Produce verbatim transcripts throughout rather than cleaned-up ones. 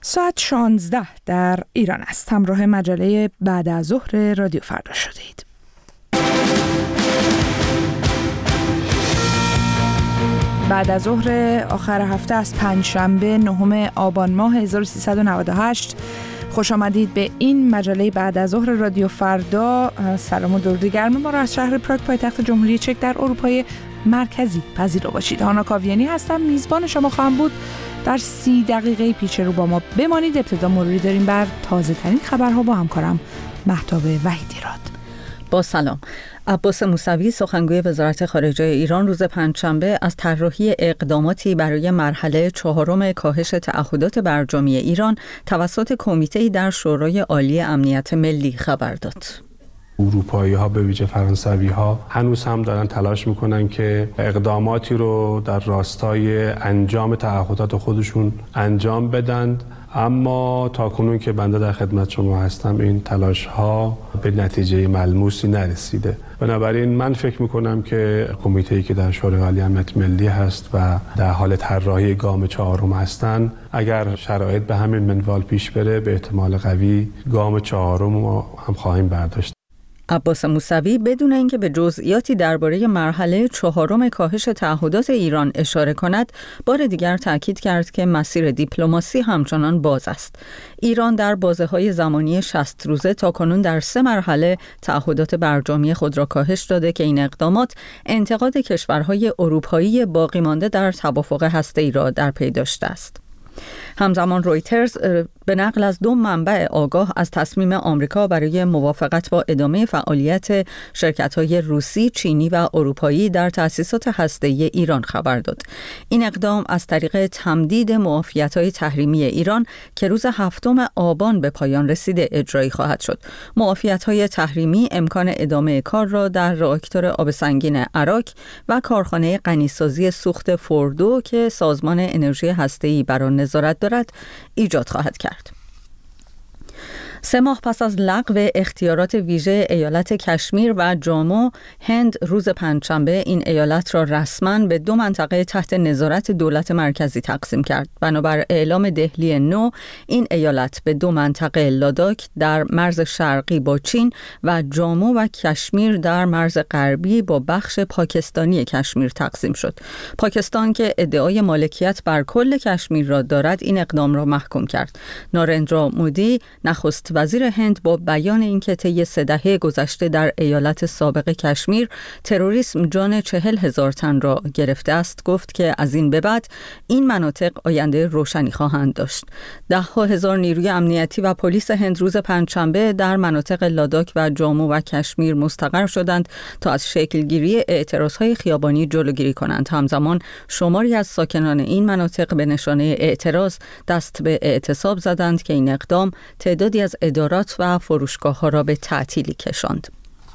ساعت شانزده در ایران است. همراه مجله بعد از ظهر رادیو فردا شدید. بعد از ظهر آخر هفته از پنجشنبه نهم آبان ماه هزار و سیصد و نود و هشت خوش آمدید به این مجله بعد از ظهر رادیو فردا. سلام و درود گرم ما را از شهر پراگ پایتخت جمهوری چک در اروپای مرکزی پذیرا باشید. هانا کاویانی هستم، میزبان شما خواهم بود. در سی دقیقه پیش رو با ما بمانید. ابتدا مروری داریم بر تازه ترین خبرها با همکارم مهتاب وحیدی راد. با سلام. عباس موسوی سخنگوی وزارت خارجه ایران روز پنجشنبه از طراحی اقداماتی برای مرحله چهارم کاهش تعهدات برجامی ایران توسط کمیته‌ای در شورای عالی امنیت ملی خبر داد. اروپایی ها به ویژه فرانسوی ها هنوز هم دارن تلاش میکنن که اقداماتی رو در راستای انجام تعهدات خودشون انجام بدن، اما تاکنون که بنده در خدمت شما هستم این تلاش ها به نتیجه ملموسی نرسیده. بنابراین من فکر میکنم که کمیته‌ای که در شورای عالی امنیت ملی هست و در حال طراحی گام چهارم هستن، اگر شرایط به همین منوال پیش بره به احتمال قوی گام چهارم رو هم خواهیم برداشت. عباس موسوی بدون اینکه به جزئیاتی درباره مرحله چهارم کاهش تعهدات ایران اشاره کند، بار دیگر تاکید کرد که مسیر دیپلماسی همچنان باز است. ایران در بازه‌های زمانی شصت روزه تاکنون در سه مرحله تعهدات برجامی خود را کاهش داده که این اقدامات انتقاد کشورهای اروپایی باقی مانده در توافق هسته‌ای را در پی داشته است. همزمان رویترز به نقل از دو منبع آگاه از تصمیم آمریکا برای موافقت با ادامه فعالیت شرکت‌های روسی، چینی و اروپایی در تأسیسات هسته‌ای ایران خبر داد. این اقدام از طریق تمدید معافیت‌های تحریمی ایران که روز هفتم آبان به پایان رسیده اجرایی خواهد شد. معافیت‌های تحریمی امکان ادامه کار را در راکتور آب سنگین عراق و کارخانه غنیسازی سوخت فوردو که سازمان انرژی هسته‌ای بر آن نظارت دارد ایجاد خواهد کرد. سه ماه پس از لغو اختیارات ویژه ایالت کشمیر و جامو، هند روز پنجشنبه این ایالت را رسماً به دو منطقه تحت نظارت دولت مرکزی تقسیم کرد. بنابر اعلام دهلی نو، این ایالت به دو منطقه لاداک در مرز شرقی با چین و جامو و کشمیر در مرز غربی با بخش پاکستانی کشمیر تقسیم شد. پاکستان که ادعای مالکیت بر کل کشمیر را دارد، این اقدام را محکوم کرد. نارندرا مودی نخست وزیر هند با بیان اینکه طی سه دهه گذشته در ایالت سابق کشمیر تروریسم جان چهل هزار تن را گرفته است، گفت که از این به بعد این مناطق آینده روشنی خواهند داشت. ده ها هزار نیروی امنیتی و پلیس هند روز پنجشنبه در مناطق لاداک و جامو و کشمیر مستقر شدند تا از شکلگیری اعتراضهای خیابانی جلوگیری کنند. همزمان شماری از ساکنان این مناطق به نشانه اعتراض دست به اعتصاب زدند که این اقدام تعدادی از ادارات و فروشگاه‌ها را به تعطیلی کشاند.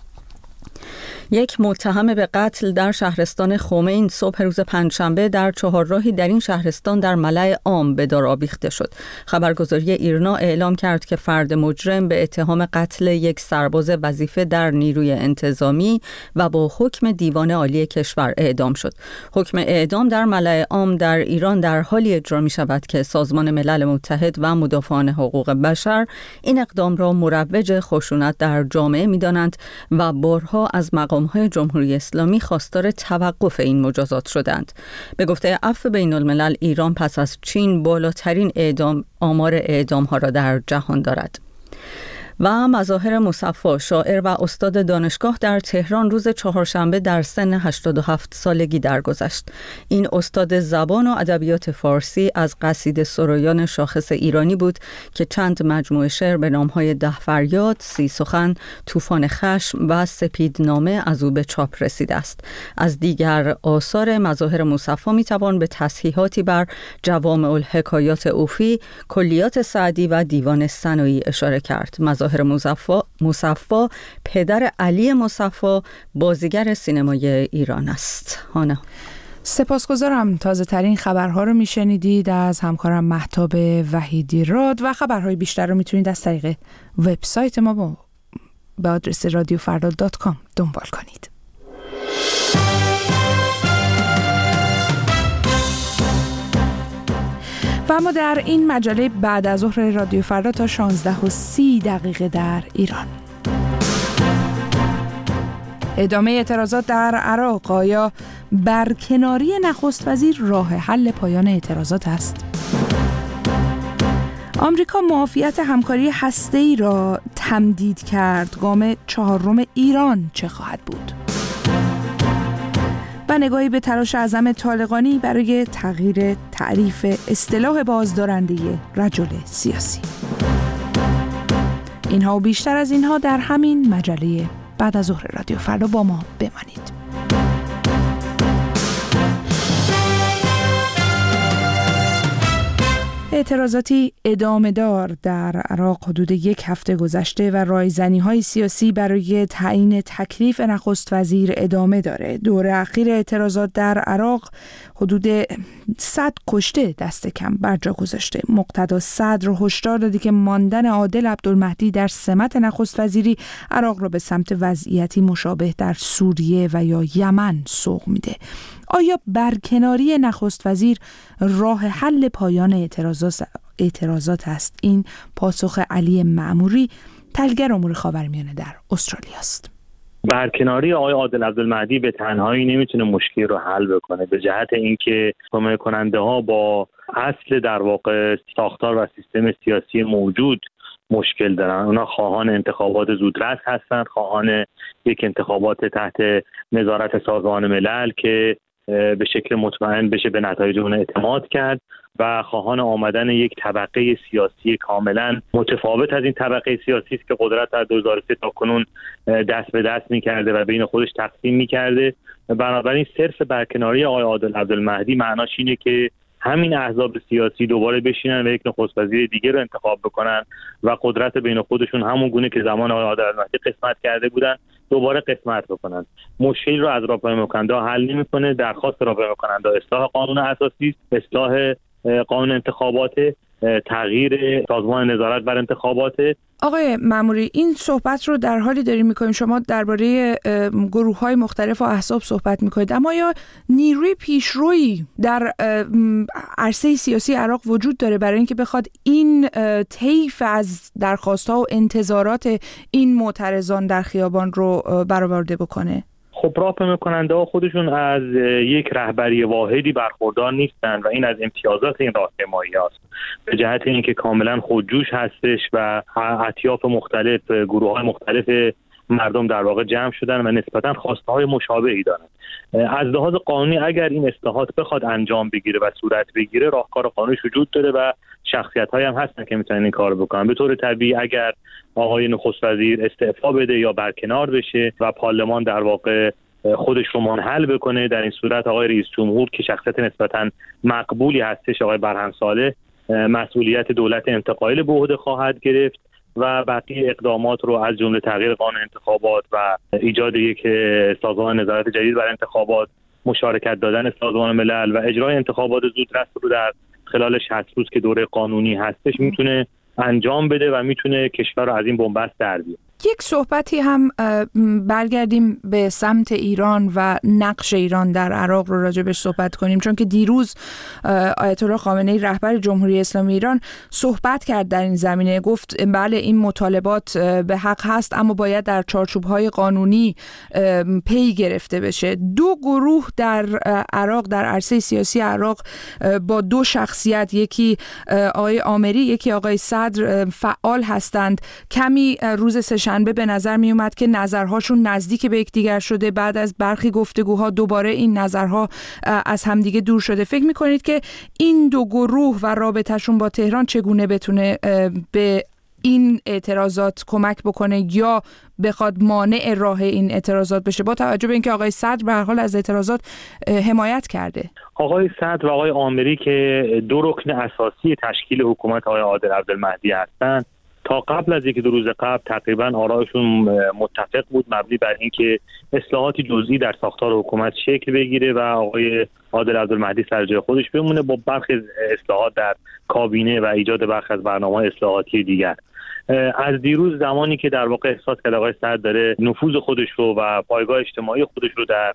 یک متهم به قتل در شهرستان خومین صبح روز پنجشنبه در چهارراهی در این شهرستان در ملأ عام به دار آویخته شد. خبرگزاری ایرنا اعلام کرد که فرد مجرم به اتهام قتل یک سرباز وظیفه در نیروی انتظامی و با حکم دیوان عالی کشور اعدام شد. حکم اعدام در ملأ عام در ایران در حالی اجرا می شود که سازمان ملل متحد و مدافعان حقوق بشر این اقدام را مروج خشونت در جامعه می دانند و بارها از مقام های جمهوری اسلامی خواستار توقف این مجازات شدند. به گفته عفو بین الملل، ایران پس از چین بالاترین اعدام آمار اعدام ها را در جهان دارد. و مظاهر مصفا، شاعر و استاد دانشگاه در تهران روز چهارشنبه در سن هشتاد و هفت سالگی درگذشت. این استاد زبان و ادبیات فارسی از قصیده سرایان شاخص ایرانی بود که چند مجموعه شعر به نامهای ده فریاد، سی سخن، طوفان خشم و سپیدنامه از او به چاپ رسیده است. از دیگر آثار مظاهر مصفا می توان به تصحیحاتی بر جوامع الحکایات اوفی، کلیات سعدی و دیوان سنایی اشاره کرد. مظاهر مصفا مصفا پدر علی مصفا بازیگر سینمای ایران است. هانا سپاسگزارم. تازه ترین خبرها رو میشنیدید از همکارم مهتاب وحیدی راد و خبرهای بیشتر رو میتونید از طریق وبسایت ما با به آدرس رادیو فردا دات کام دنبال کنید. و اما در این مجله بعد از ظهر رادیو فردا تا شانزده و سی دقیقه در ایران. ادامه اعتراضات در عراق، آیا برکناری نخست وزیر راه حل پایان اعتراضات است؟ آمریکا معافیت همکاری هسته‌ای را تمدید کرد. گام چهارم ایران چه خواهد بود؟ و نگاهی به تلاش اعظم طالقانی برای تغییر تعریف اصطلاح بازدارنده رجل سیاسی. اینها و بیشتر از اینها در همین مجله بعد از ظهر رادیو فردا. با ما بمانید. اعتراضاتی ادامه دار در عراق حدود یک هفته گذشته و رایزنی‌های سیاسی برای تعیین تکلیف نخست وزیر ادامه داره. دور اخیر اعتراضات در عراق حدود صد کشته دست کم بر جا گذاشته. مقتدا صدر هشدار داده که ماندن عادل عبدالمهدی در سمت نخست وزیری عراق را به سمت وضعیتی مشابه در سوریه و یا یمن سوق میده. آیا برکناری نخست وزیر راه حل پایان اعتراضات اعتراضات است؟ این پاسخ علی معموری، تحلیلگر امور خاورمیانه در استرالیا است. برکناری آقای عادل عبدالمهدی به تنهایی نمیتونه مشکل رو حل بکنه، به جهت اینکه حمایت کننده ها با اصل در واقع ساختار و سیستم سیاسی موجود مشکل دارن. اونا خواهان انتخابات زودرس هستن، خواهان یک انتخابات تحت نظارت سازمان ملل که به شکل مطمئن بشه به نتایج اون اعتماد کرد و خواهان آمدن یک طبقه سیاسی کاملا متفاوت از این طبقه سیاسی است که قدرت در دو هزار و سه تا کنون دست به دست می‌کرده و بین خودش تقسیم می‌کرده. بنابراین صرف برکناری آقای عادل عبدالمهدی معناش اینه که همین احزاب سیاسی دوباره بشینن و یک نخست وزیر دیگه رو انتخاب بکنن و قدرت بین خودشون همون گونه که زمان آقای عادل عبدالمهدی قسمت کرده بودن دوباره قسمت بکنن. مشکل رو از راهپیمایی کننده حل نمی‌کنه. درخواست راهپیمایی کننده اصلاح قانون اساسی، اصلاح قانون انتخابات، تغییر سازمان نظارت بر انتخابات. آقای معموری، این صحبت رو در حالی داریم می‌کنیم شما درباره گروه‌های مختلف و احزاب صحبت می‌کنید، اما یا نیروی پیشرویی در عرصه سیاسی عراق وجود داره برای اینکه بخواد این طیف از درخواست‌ها و انتظارات این معترضان در خیابان رو برآورده بکنه؟ خب راهپیمایی کننده ها خودشون از یک رهبری واحدی برخوردار نیستن و این از امتیازات این راهپیمایی هست، به جهت اینکه کاملا خودجوش هستش و اطیاف مختلف، گروه های مختلف مردم در واقع جمع شدن و نسبتا خواسته های مشابهی دارن. از لحاظ قانونی اگر این اصلاحات بخواد انجام بگیره و صورت بگیره، راهکار قانونی وجود داره و شخصیت های هم هستن که میتونن این کارو بکنن. به طور طبیعی اگر آقای نخست وزیر استعفا بده یا برکنار بشه و پارلمان در واقع خودش رو منحل بکنه، در این صورت آقای رئیس جمهور که شخصیت نسبتا مقبولی هستش، آقای برهم صالح، مسئولیت دولت انتقالی به عهده خواهد گرفت و بقیه اقدامات رو از جمله تغییر قانون انتخابات و ایجاد یک سازمان نظارت جدید بر انتخابات، مشارکت دادن سازمان ملل و اجرای انتخابات زودرس رو در خلال شصت روز که دوره قانونی هستش میتونه انجام بده و میتونه کشور رو از این بنبست در بیاره. یک صحبتی هم برگردیم به سمت ایران و نقش ایران در عراق رو راجبش صحبت کنیم، چون که دیروز آیت الله خامنه‌ای رهبر جمهوری اسلامی ایران صحبت کرد در این زمینه. گفت بله این مطالبات به حق هست اما باید در چارچوب‌های قانونی پی گرفته بشه. دو گروه در عراق، در عرصه سیاسی عراق با دو شخصیت، یکی آقای آمری یکی آقای صدر، فعال هستند. کمی روز سه شنبه به نظر می اومد که نظرهاشون نزدیک به یکدیگر شده. بعد از برخی گفتگوها دوباره این نظرها از همدیگه دور شده. فکر می کنید که این دو گروه و رابطهشون با تهران چگونه بتونه به این اعتراضات کمک بکنه یا بخواد مانع راه این اعتراضات بشه، با توجه به اینکه آقای صدر به هر حال از اعتراضات حمایت کرده؟ آقای صدر و آقای آمری که دو رکن اساسی تشکیل حکومت آقای عادل عبدالمهدی هستند، تا قبل از یکی دو روز قبل تقریبا آرایشون متفق بود، مبنی بر اینکه اصلاحاتی جزئی در ساختار حکومت شکل بگیره و آقای عادل عبدالمهدی سر جای خودش بمونه با برخی اصلاحات در کابینه و ایجاد برخی از برنامه‌های اصلاحاتی دیگر. از دیروز زمانی که در واقع احساس کرد آقای صدر داره نفوذ خودش رو و پایگاه اجتماعی خودش رو در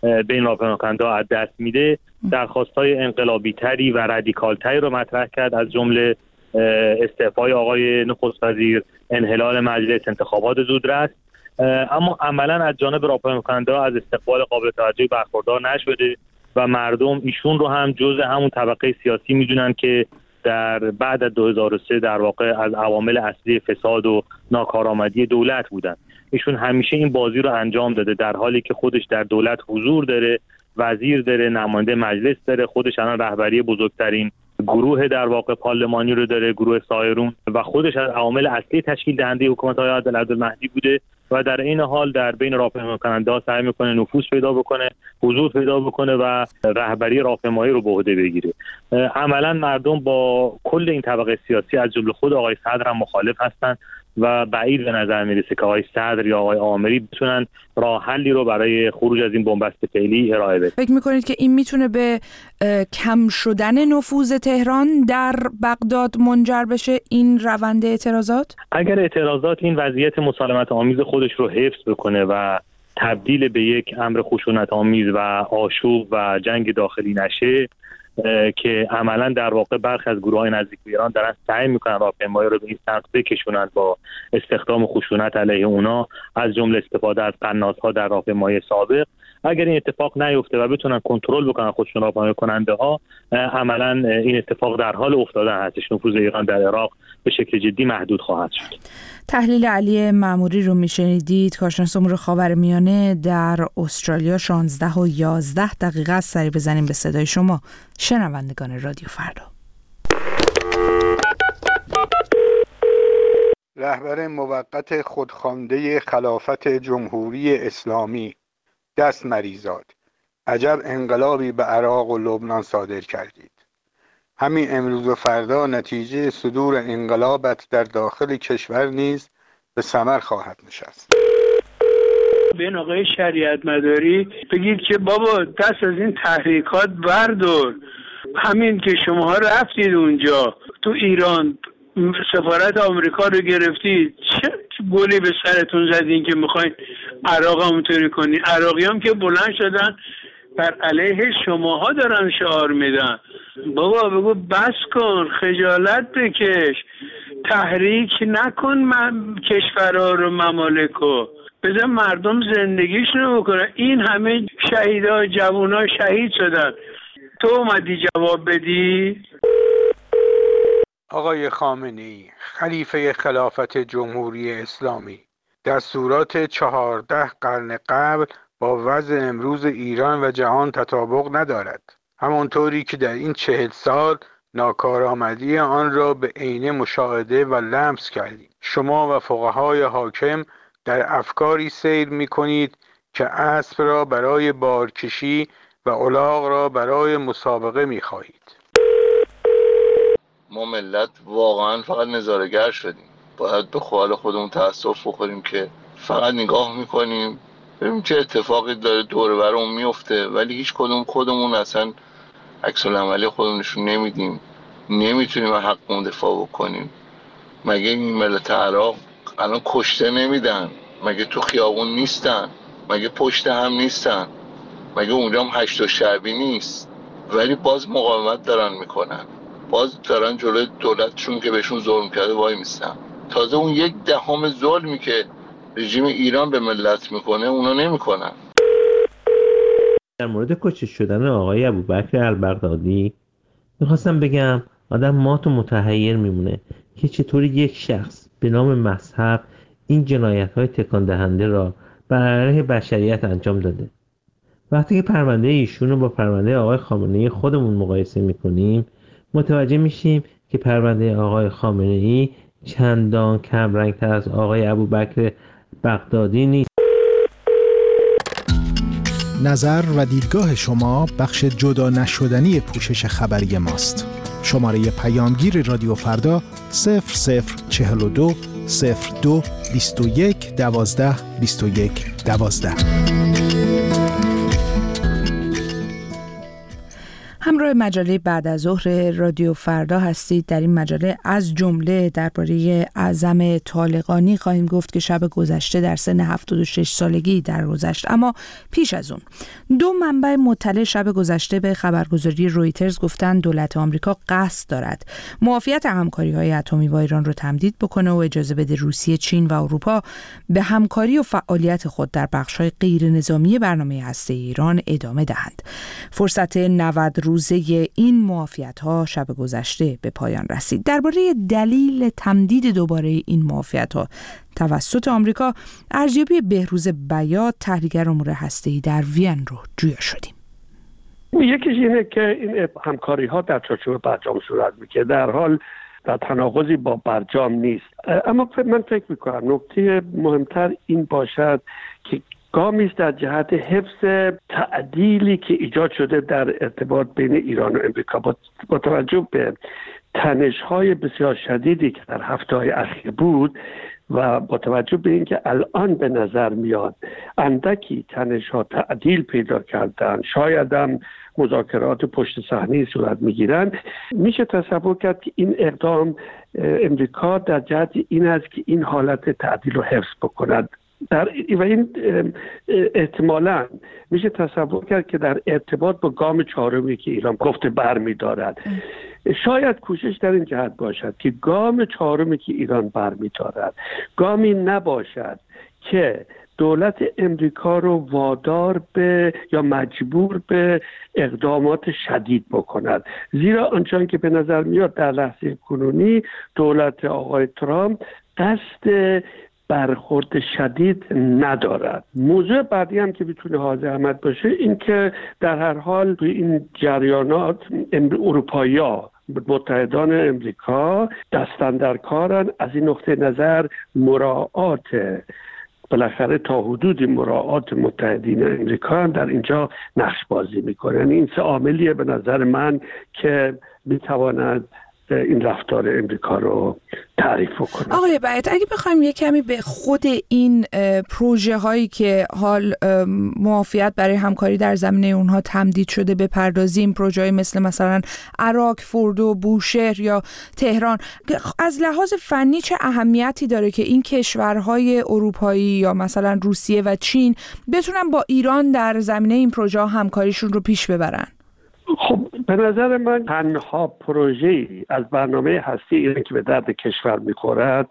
بین راهپیماکننده از دست میده، درخواست‌های انقلابی تری و رادیکال تری رو مطرح کرد، از جمله استعفای آقای نخست وزیر، انحلال مجلس، انتخابات زودرس. اما عملاً از جانب راهپیماکننده از استقبال قابل توجهی برخوردار نشده و مردم ایشون رو هم جزء همون طبقه سیاسی میدونن که در بعد از دو هزار و سه در واقع از عوامل اصلی فساد و ناکارآمدی دولت بودن. ایشون همیشه این بازی رو انجام داده، در حالی که خودش در دولت حضور داره، وزیر داره، نماینده مجلس داره، خودش الان رهبری بزرگترین گروه در واقع پارلمانی رو داره، گروه سایرون، و خودش از عوامل اصلی تشکیل دهنده حکومت‌های عبدالمهدی بوده و در این حال در بین راهپیماکننده‌ها سعی میکنه نفوذ پیدا بکنه، حضور پیدا بکنه و رهبری راهپیمایی رو به عهده بگیره. عملاً مردم با کل این طبقه سیاسی از جمله خود آقای صدر هم مخالف هستند و بعید به نظر میرسه که آقای صدر یا آقای عامری بتونن راه حلی رو برای خروج از این بنبست فعلی ارائه بدن. فکر میکنید که این میتونه به کم شدن نفوذ تهران در بغداد منجر بشه، این روند اعتراضات؟ اگر اعتراضات این وضعیت مسالمت آمیز خودش رو حفظ بکنه و تبدیل به یک امر خشونت آمیز و آشوب و جنگ داخلی نشه که عملا در واقع برخی از گروه‌های نزدیک به ایران دارن سعی میکنن راهپیمایی رو به این سمت بکشونن با استخدام خشونت علیه اونا، از جمله استفاده از قناص‌ها در راهپیمایی سابق. اگر این اتفاق نیفته و بتونن کنترل بکنن خودشون راهپیمایی کننده ها، عملا این اتفاق در حال افتادن هستش. نفوذ ایران در عراق به شکل جدی محدود خواهد شد. تحلیل علی مأموری رو میشنیدید، کارشناس امور خاورمیانه در استرالیا. شانزده و یازده دقیقه است. سری بزنیم به صدای شما شنوندگان رادیو فردا. رهبر موقت خودخوانده خلافت جمهوری اسلامی دست مریزاد، عجب انقلابی به عراق و لبنان صادر کردید. همین امروز و فردا نتیجه صدور انقلابت در داخل کشور نیز به ثمر خواهد نشست. به این آقای شریعت مداری بگید که بابا دست از این تحریکات بردار. همین که شماها رفتید اونجا تو ایران، سفارت آمریکا رو گرفتید، چه گلی به سرتون زدین که میخواین عراق همونطوری کنین؟ عراقی هم که بلند شدن بر علیه شماها دارن شعار میدن. بابا بگو بس کن، خجالت بکش، تحریک نکن من کشورها رو، ممالکو بذار مردم زندگیشونو بکنن. این همه شهیدا جوونا شهید شدن، تو اومدی جواب بدی؟ آقای خامنه‌ای خلیفه خلافت جمهوری اسلامی، دستورات چهارده قرن قبل با وضع امروز ایران و جهان تطابق ندارد. همانطوری که در این چهل سال ناکارآمدی آن را به عینه مشاهده و لمس کردید. شما و فقهای حاکم در افکاری سیر می کنید که اسب را برای بارکشی و الاغ را برای مسابقه می خواهید. ما ملت واقعا فقط نظاره‌گر شدیم. باید به خیال خودمون تأسف بخوریم که فقط نگاه میکنیم ببینیم چه اتفاقی داره دور برمون میفته، ولی هیچ کدوم خودمون اصلا عکس العملی خودمون نشون نمیدیم. نمیتونیم از حقمون دفاع بکنیم. مگه این ملت عراق الان کشته نمیدن؟ مگه تو خیابون نیستن؟ مگه پشت هم نیستن؟ مگه اونجا هم هشت و شعبی نیست؟ ولی باز مقاومت دارن میکنن، باز دارن جلوی دولتشون که بهشون ظلم کرده وای میستن. تازه اون یک دهم ظلمی که رژیم ایران به ملت میکنه اونا نمیکنن. در مورد کشته شدن آقای ابوبکر البغدادی میخواستم بگم آدم مات و متحیر میمونه که چطوری یک شخص به نام مذهب این جنایت‌های تکان دهنده را بر علیه بشریت انجام داده. وقتی که پرونده ایشون رو با پرونده آقای خامنه‌ای خودمون مقایسه میکنیم متوجه میشیم که پرونده آقای خامنه‌ای چندان کم رنگ‌تر از آقای ابوبکر بغدادی نیست. نظر و دیدگاه شما بخش جدا نشدنی پوشش خبری ماست. شماره پیامگیر رادیو فردا صفر صفر چهل و دو صفر دو بیست و یک دوازده بیست و یک دوازده. همراه مجله بعد از ظهر رادیو فردا هستید. در این مجله از جمله درباره اعظم طالقانی خواهیم گفت که شب گذشته در سن هفتاد و شش سالگی درگذشت. اما پیش از اون دو منبع مطلع شب گذشته به خبرگزاری رویترز گفتند دولت آمریکا قصد دارد معافیت همکاری‌های اتمی با ایران رو تمدید بکنه و اجازه بده روسیه، چین و اروپا به همکاری و فعالیت خود در بخش‌های غیر نظامی برنامه هسته‌ای ایران ادامه دهند. فرصت نود روزه این معافیت‌ها شب گذشته به پایان رسید. درباره دلیل تمدید دوباره این معافیت‌ها توسط آمریکا، ارزیابی بهروز بیات، تحلیلگر امور هسته‌ای در وین رو جویا شدیم. یکیش اینه که این همکاری‌ها در چارچوب برجام صورت می‌گیره، در حال در تناقضی با برجام نیست. اما من فکر می‌کنم نکته مهمتر این باشد که گامی است در جهت حفظ تعدیلی که ایجاد شده در ارتباط بین ایران و امریکا با توجه به تنش‌های بسیار شدیدی که در هفته‌های اخیر بود و با توجه به اینکه الان به نظر میاد اندکی تنش‌ها تعدیل پیدا کردن، شاید هم مذاکرات پشت صحنه صورت میگیرند، میشه تصور کرد که این اقدام امریکا در جهت این است که این حالت تعدیل رو حفظ بکند. در و این احتمالاً میشه تصور کرد که در ارتباط با گام چهارمی که ایران گفته برمی‌دارد، شاید کوشش در این جهت باشد که گام چهارمی که ایران برمی‌دارد گامی نباشد که دولت امریکا رو وادار به یا مجبور به اقدامات شدید بکند، زیرا آنچنان که به نظر میاد در لحظه کنونی دولت آقای ترامپ قصد برخورد شدید ندارد. موضوع بعدی هم که میتونه حاضر احمد باشه این که در هر حال توی این جریانات اروپایی‌ها متحدان امریکا دستن در کارن از این نقطه نظر مراعات بالاخره تا حدودی مراعات متحدین امریکا هم در اینجا نقش بازی میکنه. یعنی این سه عاملیه به نظر من که میتواند این رفتار امریکا رو تعریف کنه. آقای بیات، اگه بخوایم یک کمی به خود این پروژه هایی که حال معافیت برای همکاری در زمینه اونها تمدید شده بپردازیم، پروژه های مثل مثلا عراق، فردو، بوشهر یا تهران، از لحاظ فنی چه اهمیتی داره که این کشورهای اروپایی یا مثلا روسیه و چین بتونن با ایران در زمینه این پروژه ها همکاریشون رو پیش ببرن؟ خب به نظر من تنها پروژه‌ای از برنامه هستی ایران که به درد کشور می‌خورد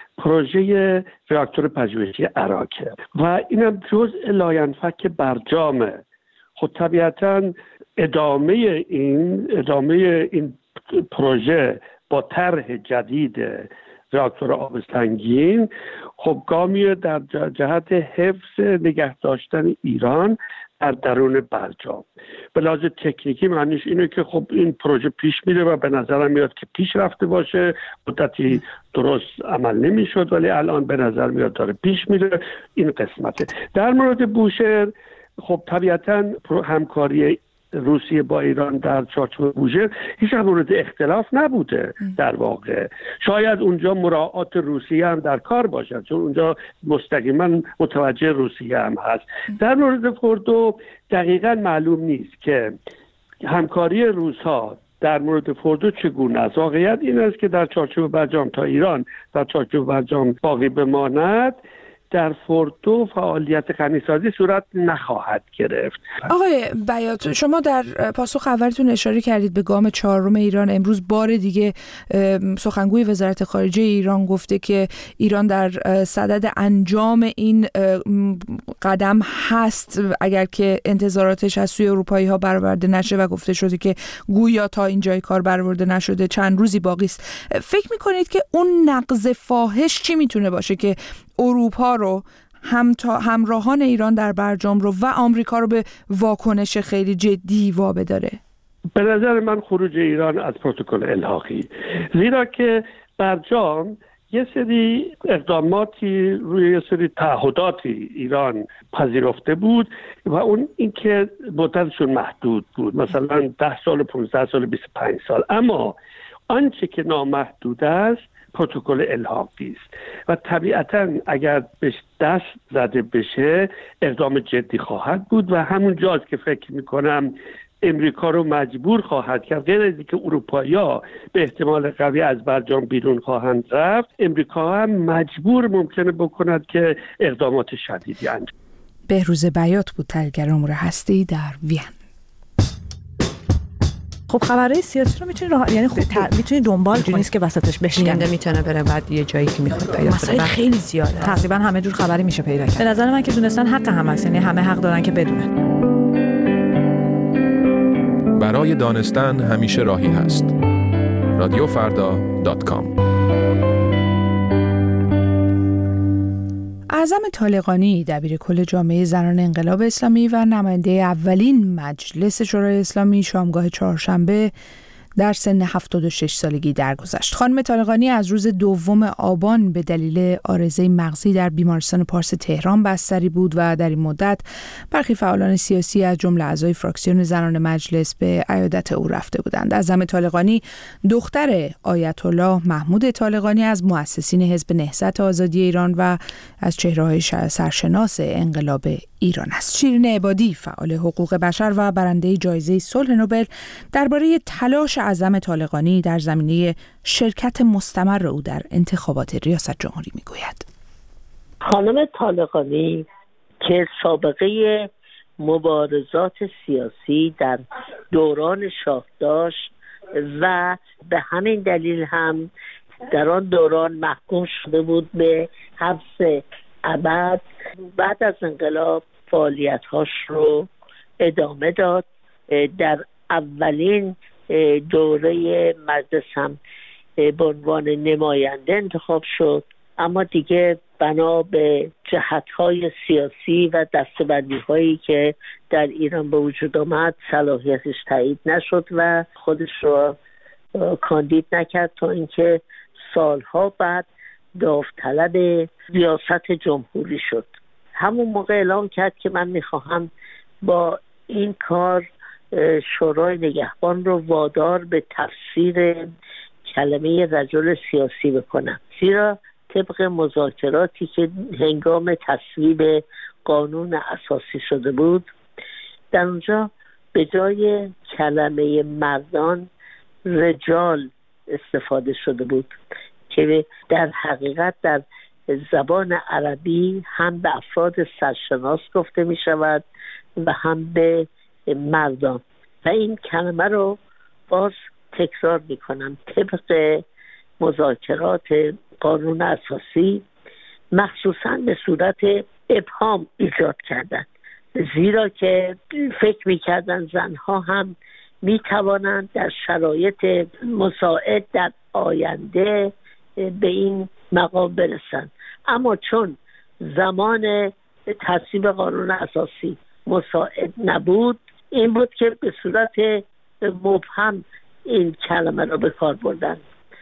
پروژه راکتور پژوهشی عراقه و اینم جزء لاینفک برجامه. خب طبیعتاً ادامه این ادامه این پروژه با طرح جدید راکتور آب سنگین خب گامی در جهت حفظ نگه داشتن ایران در درون برجام. به لحاظ تکنیکی معنیش اینه که خب این پروژه پیش میره و به نظرم میاد که پیش رفته باشه، مدتی درست عمل نمیشد ولی الان به نظر میاد داره پیش میره. این قسمته. در مورد بوشهر خب طبیعتاً همکاری روسیه با ایران در چارچوب بوشهر هیچ مورد اختلاف نبوده. در واقع شاید اونجا مراعات روسیه هم در کار باشد چون اونجا مستقیما متوجه روسیه هم هست. در مورد فردو دقیقاً معلوم نیست که همکاری روس‌ها در مورد فردو چگونه است. واقعیت این است که در چارچوب برجام تا ایران در چارچوب برجام باقی بماند، در فردو فعالیت غنیسازی صورت نخواهد گرفت. آقای بیات، شما در پاسخ اولتون اشاره کردید به گام چهارم ایران. امروز بار دیگه سخنگوی وزارت خارجه ایران گفته که ایران در صدد انجام این قدم هست اگر که انتظاراتش از سوی اروپایی ها برآورده نشه و گفته شده که گویا تا اینجای کار برآورده نشده، چند روزی باقی است. فکر میکنید که اون نقض فاحش چی میتونه باشه که اروپا رو هم تا همراهان ایران در برجام رو و آمریکا رو به واکنش خیلی جدی وابداره؟ به نظر من خروج ایران از پروتکل الحاقی، زیرا که برجام یه سری اقداماتی روی یه سری تعهداتی ایران پذیرفته بود و اون اینکه مدتشون محدود بود، مثلا ده سال، پانزده سال، بیست و پنج سال. اما آنچه که نامحدود است پروتکل الحاقی است و طبیعتاً اگر بهش دست زده بشه اقدام جدی خواهد بود و همون جاست که فکر میکنم امریکا رو مجبور خواهد کرد، غیر از اینکه اروپایی‌ها به احتمال قوی از برجام بیرون خواهند رفت، امریکا هم مجبور ممکنه بکند که اقدامات شدیدی انجام. بهروز بیات بود، تحلیلگر امور هستی در وین. خب خبرهای سیاسی رو میتونی راه... یعنی خب ت... میتونی دنبال کنی، نیست که وسطش بشینه، میتونه بره بعد یه جایی که میخواد پیدا کنه. خیلی زیاده، تقریبا همه جور خبری میشه پیدا کرد. به نظر من که دونستن حق هم هست، یعنی همه حق دارن که بدونن. برای دانستن همیشه راهی هست. رادیو فردا دات کام. اعظم طالقانی، دبیر کل جامعه زنان انقلاب اسلامی و نماینده اولین مجلس شورای اسلامی، شامگاه چهارشنبه در سن هفتاد و شش سالگی درگذشت. خانم طالقانی از روز دوم آبان به دلیل عارضه مغزی در بیمارستان پارس تهران بستری بود و در این مدت برخی فعالان سیاسی از جمله اعضای فراکسیون زنان مجلس به عیادت او رفته بودند. اعظم طالقانی دختر آیت الله محمود طالقانی از مؤسسین حزب نهضت آزادی ایران و از چهره‌های سرشناس انقلاب ایران است. شیرین عبادی، فعال حقوق بشر و برنده جایزه صلح نوبل، درباره تلاش اعظم طالقانی در زمینه شرکت مستمر او در انتخابات ریاست جمهوری میگوید. خانم طالقانی که سابقه مبارزات سیاسی در دوران شاه داشت و به همین دلیل هم در آن دوران محکوم شده بود به حبس ابد، بعد از انقلاب فعالیت‌هاش رو ادامه داد. در اولین دوره مجلس هم به عنوان نماینده انتخاب شد، اما دیگه بنا به جهت‌های سیاسی و دسته‌بندی‌هایی که در ایران به وجود آمد صلاحیتش تایید نشد و خودش رو کاندید نکرد تا اینکه سالها بعد داوطلب ریاست جمهوری شد. همون موقع اعلام کرد که من میخواهم با این کار شورای نگهبان رو وادار به تفسیر کلمه رجل سیاسی بکنم، زیرا طبق مذاکراتی که هنگام تصویب قانون اساسی شده بود، در اونجا به جای کلمه مردان رجال استفاده شده بود که در حقیقت در زبان عربی هم به افراد سرشناس گفته می شود و هم به مردان. و این کلمه رو باز تکرار می کنم، طبق مذاکرات قانون اساسی مخصوصا به صورت ابهام ایجاد کردند، زیرا که فکر می کردن زنها هم می توانند در شرایط مساعد در آینده به این مقام برسند. اما چون زمان تصویب قانون اساسی مساعد نبود، این بود که به صورت مبهم این کلمه را به کار بردن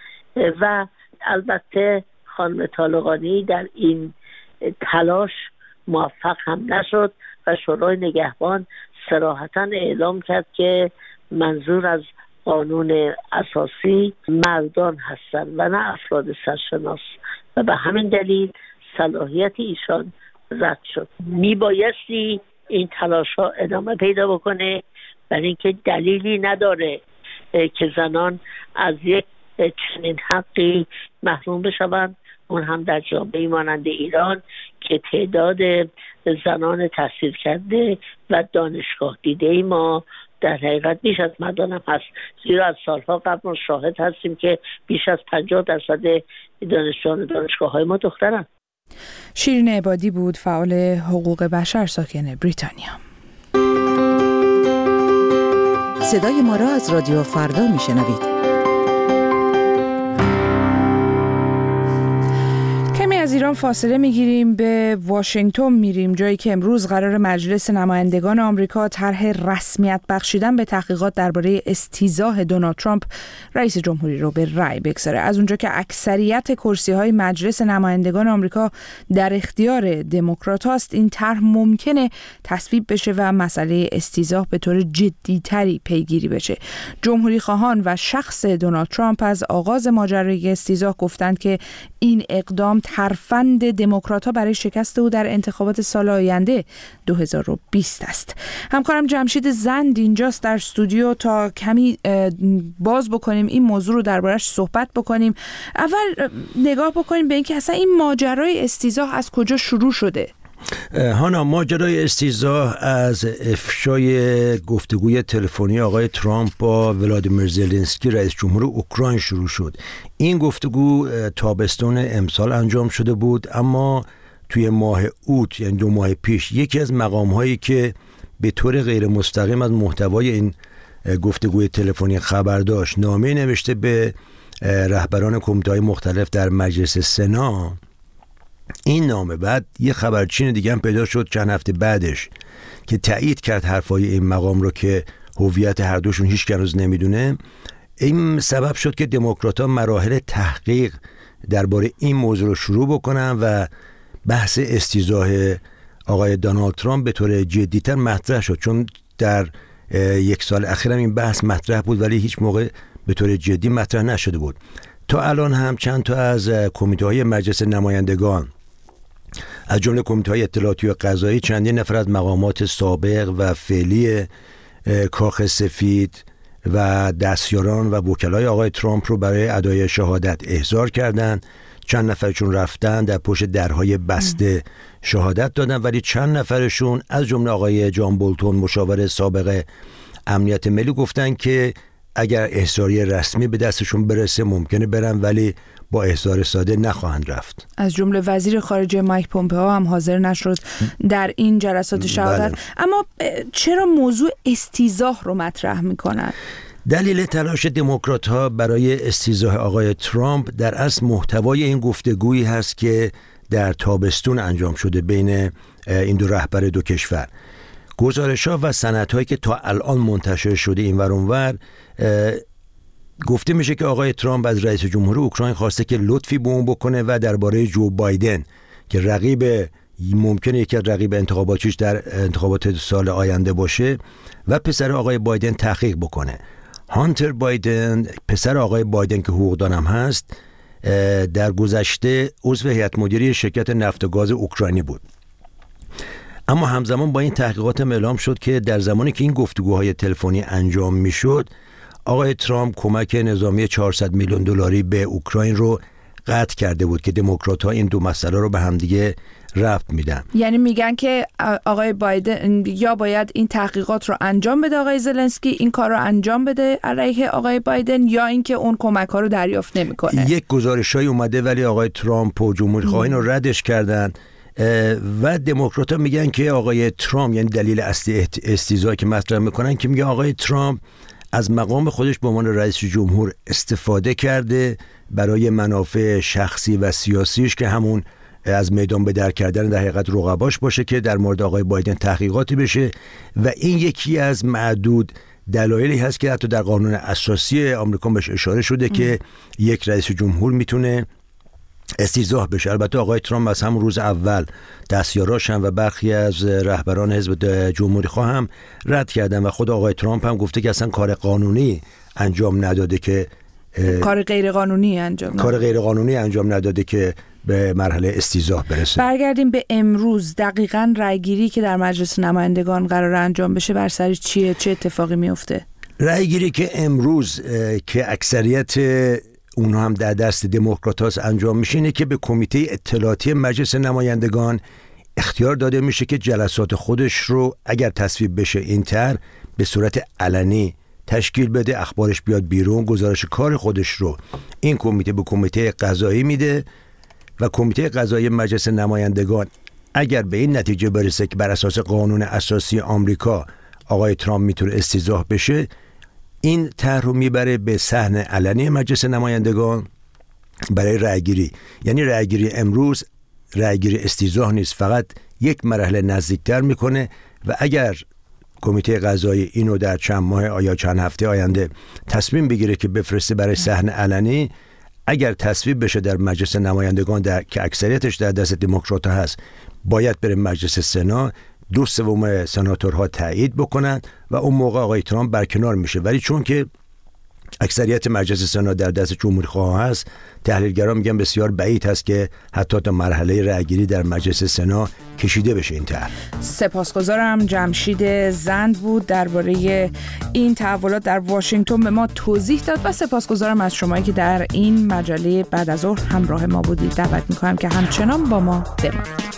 و البته خانم طالقانی در این تلاش موفق هم نشد و شورای نگهبان صراحتاً اعلام کرد که منظور از قانون اساسی مردان هستند و نه افراد سرشناس و به همین دلیل صلاحیت ایشان رد شد. میبایستی این تلاش ها ادامه پیدا بکنه، برای اینکه دلیلی نداره که زنان از یک چنین حقی محروم بشوند، اون هم در جامعه مانند ایران که تعداد زنان تحصیل کرده و دانشگاه دیده ما در حقیقت بیش از مردان هم هست، زیرا از سالها قبل شاهد هستیم که بیش از پنجاه درصد دانشجویان دانشگاه های ما دخترن. شیرین عبادی بود، فعال حقوق بشر ساکن بریتانیا. صدای ما را از رادیو فردا میشنوید. از ایران فاصله میگیریم، به واشنگتن میریم، جایی که امروز قرار مجلس نمایندگان آمریکا طرح رسمیت بخشیدن به تحقیقات درباره استیضاح دونالد ترامپ رئیس جمهوری رو به رأی بگذاره. از اونجا که اکثریت کرسی‌های مجلس نمایندگان آمریکا در اختیار دموکرات‌هاست، این طرح ممکنه تصویب بشه و مسئله استیضاح به طور جدی‌تری پیگیری بشه. جمهوری خواهان و شخص دونالد ترامپ از آغاز ماجرای استیضاح گفتند که این اقدام ترفند فند دموکرات‌ها برای شکست او در انتخابات سال آینده دو هزار و بیست است. همکارم جمشید زند اینجاست در استودیو تا کمی باز بکنیم این موضوع رو دربارش صحبت بکنیم. اول نگاه بکنیم به اینکه اصلا این ماجرای استیضاح از کجا شروع شده. هانا، ماجرای استیضاح از افشای گفتگوی تلفنی آقای ترامپ با ولادیمیر زلنسکی رئیس جمهور اوکراین شروع شد. این گفتگو تابستون امسال انجام شده بود، اما توی ماه اوت یعنی دو ماه پیش یکی از مقام‌هایی که به طور غیر مستقیم از محتوای این گفتگوی تلفنی خبر داشت نامه نوشته به رهبران کمیته‌های مختلف در مجلس سنا. این نامه بعد یه خبرچین دیگه هم پیدا شد چند هفته بعدش که تایید کرد حرفای این مقام رو که هویت هر دوشون هیچ کنوز نمیدونه. این سبب شد که دموکرات‌ها مراحل تحقیق درباره این موضوع رو شروع بکنن و بحث استیضاح آقای دونالد ترامپ به طور جدی‌تر مطرح شد، چون در یک سال اخیر هم این بحث مطرح بود ولی هیچ موقع به طور جدی مطرح نشده بود. تا الان هم چند تا از کمیته‌های مجلس نمایندگان از جمله کمیته‌های اطلاعاتی و قضایی چندین نفر از مقامات سابق و فعلی کاخ سفید و دستیاران و وکلای آقای ترامپ رو برای ادای شهادت احضار کردند. چند نفرشون رفتن در پشت درهای بسته شهادت دادن، ولی چند نفرشون از جمله آقای جان بولتون مشاور سابق امنیت ملی گفتن که اگر احضاری رسمی به دستشون برسه ممکنه برن، ولی با احضار ساده نخواهند رفت. از جمله وزیر خارجه مایک پومپئو هم حاضر نشد در این جلسات شهادت. بله. اما چرا موضوع استیضاح رو مطرح میکنن؟ دلیل تلاش دموکرات‌ها برای استیضاح آقای ترامپ در اصل محتوای این گفتگویی هست که در تابستون انجام شده بین این دو رهبر دو کشور. گزارش‌ها و سندهایی که تا الان منتشر شده این ور اون ور گفته میشه که آقای ترامپ از رئیس جمهور اوکراین خواسته که لطفی به اون بکنه و درباره جو بایدن که رقیب ممکنه یکی از رقیب انتخاباتیش در انتخابات سال آینده باشه و پسر آقای بایدن تحقیق بکنه. هانتر بایدن، پسر آقای بایدن که حقوقدانم هست، در گذشته عضو هیئت مدیره شرکت نفت و گاز اوکراینی بود. اما همزمان با این تحقیقات اعلام شد که در زمانی که این گفتگوهای تلفنی انجام میشد آقای ترامپ کمک نظامی چهارصد میلیون دلاری به اوکراین رو قطع کرده بود که دموکرات‌ها این دو مسئله رو به همدیگه ربط میدن. یعنی میگن که آقای بایدن یا باید این تحقیقات رو انجام بده آقای زلنسکی، این کار رو انجام بده علیه آقای بایدن، یا اینکه اون کمک ها رو دریافت نمیکنه. یک گزارشای اومده ولی آقای ترامپ و جمهوری خواهان رو ردش کردن و دموکرات‌ها میگن که آقای ترامپ، یعنی دلیل اصلی استیضاحی که مطرح میکنن که میگه آقای ترامپ از مقام خودش به عنوان رئیس جمهور استفاده کرده برای منافع شخصی و سیاسیش که همون از میدان به در کردن در حقیقت رقباش باشه که در مورد آقای بایدن تحقیقاتی بشه و این یکی از معدود دلایلی هست که حتی در قانون اساسی آمریکا بهش اشاره شده ام. که یک رئیس جمهور میتونه استیضاح بشه. البته آقای ترامپ از همون روز اول دستیاراش هم و برخی از رهبران حزب جمهوری خواه هم رد کردن و خود آقای ترامپ هم گفته که اصلا کار قانونی انجام نداده که کار غیر قانونی انجام کار غیر قانونی انجام نداده که به مرحله استیضاح برسه. برگردیم به امروز. دقیقاً رأیگیری که در مجلس نمایندگان قرار انجام بشه بر سر چیه؟ چه اتفاقی میفته؟ رأیگیری که امروز که اکثریت اونها هم در دست دموکرات‌ها انجام میشه اینه که به کمیته اطلاعاتی مجلس نمایندگان اختیار داده میشه که جلسات خودش رو اگر تصویب بشه این طرح به صورت علنی تشکیل بده، اخبارش بیاد بیرون، گزارش کار خودش رو این کمیته به کمیته قضایی میده و کمیته قضایی مجلس نمایندگان اگر به این نتیجه برسه که بر اساس قانون اساسی آمریکا آقای ترامپ میتونه استیضاح بشه، این طرح رو میبره به صحن علنی مجلس نمایندگان برای رأیگیری. یعنی رأیگیری امروز رأیگیری استیضاح نیست، فقط یک مرحله نزدیکتر میکنه و اگر کمیته قضایی اینو در چند ماه یا چند هفته آینده تصمیم بگیره که بفرسته برای صحن علنی، اگر تصویب بشه در مجلس نمایندگان در که اکثریتش در دست دموکرات‌ها هست، باید بره مجلس سنا، دو سوم سناتورها تایید بکنن و اون موقع آقای ترامپ برکنار میشه. ولی چون که اکثریت مجلس سنا در دست جمهوری خواه هست، تحلیلگران میگن بسیار بعید هست که حتی تا مرحله رأیگیری در مجلس سنا کشیده بشه این طرح. سپاسگزارم. جمشید زند بود درباره این تحولات در واشنگتن به ما توضیح داد و سپاسگزارم از شمایی که در این مجله بعد از ظهر همراه ما بودید. دعوت میکنم که همچنان با ما بمانید.